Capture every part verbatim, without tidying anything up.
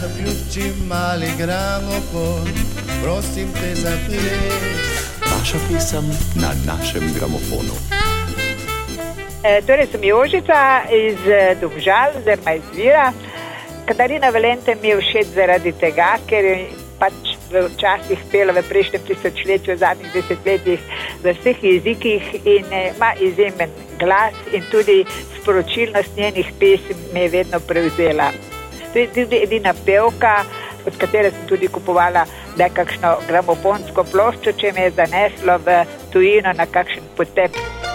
zaključi mali gramofon, prosim te zapleš. Vaša pesem na našem gramofonu. E, torej sem Jožica iz Domžal, oziroma iz Vira. Katarina Valente mi je všeč zaradi tega, ker je pač včasih pela v prejšnjem tisočletju, v zadnjih desetletjih v vseh jezikih in ima izjemen glas in tudi sporočilnost njenih pesem me je vedno prevzela. To je tudi edina pevka, od katere sem tudi kupovala nekakšno gramofonsko ploščo, če me je zaneslo v tujino na kakšen potep.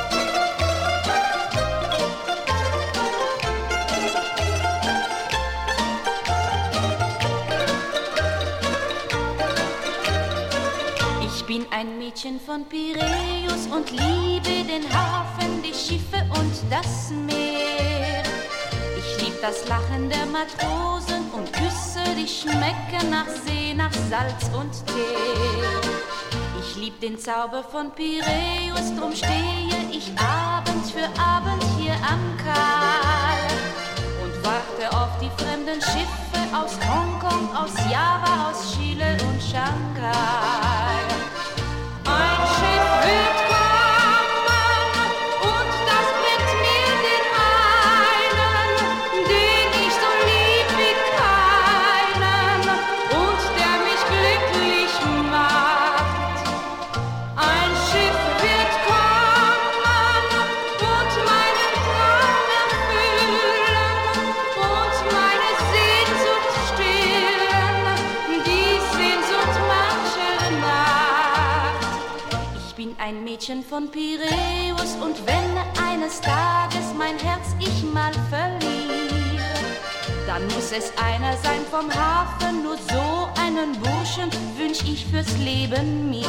Ich bin ein Mädchen von Piräus und liebe den Hafen, die Schiffe und das Meer. Ich lieb das Lachen der Matrosen und Küsse, die schmecken nach See, nach Salz und Teer. Ich lieb den Zauber von Piräus, drum stehe ich Abend für Abend hier am Kai und warte auf die fremden Schiffe aus Hongkong, aus Java, aus Chile und Shanghai. Ein Schiff wird kommen und das bringt mir den einen, den ich so lieb wie keinen und der mich glücklich macht. Ein Schiff wird kommen und meinen Traum erfüllen und meine Sehnsucht stillen, die Sehnsucht mancher Nacht. Ich bin ein Mädchen von Piräus und wenn eines Tages mein Herz ich mal verliere, dann muss es einer sein vom Hafen, nur so einen Burschen wünsch ich fürs Leben mir.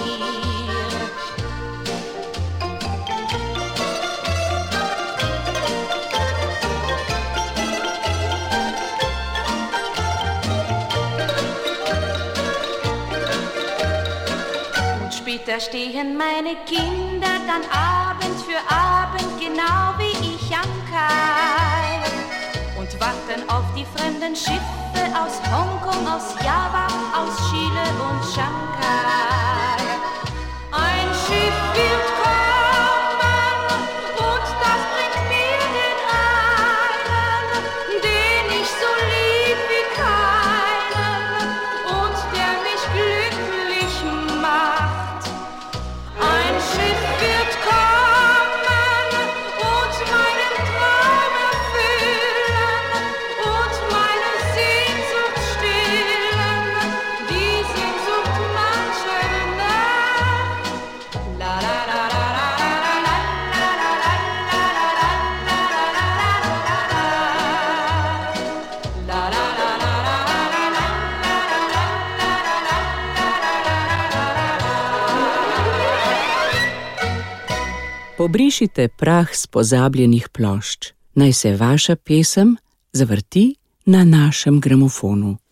Da stehen meine Kinder dann Abend für Abend, genau wie ich am Kai und warten auf die fremden Schiffe aus Hongkong, aus Java, aus Chile und Shanghai. Ein Schiff wird kommen und das bringt mir den einen, den ich so lieb wie keinen und der mich glücklich macht. Ein Schiff wird kommen und meinen Traum erfüllen und meine Sehnsucht stillen, die Sehnsucht mancher Nacht. La la la la la la la la la la la Pobrišite prah s pozabljenih plošč. Naj se vaša pesem zavrti na našem gramofonu.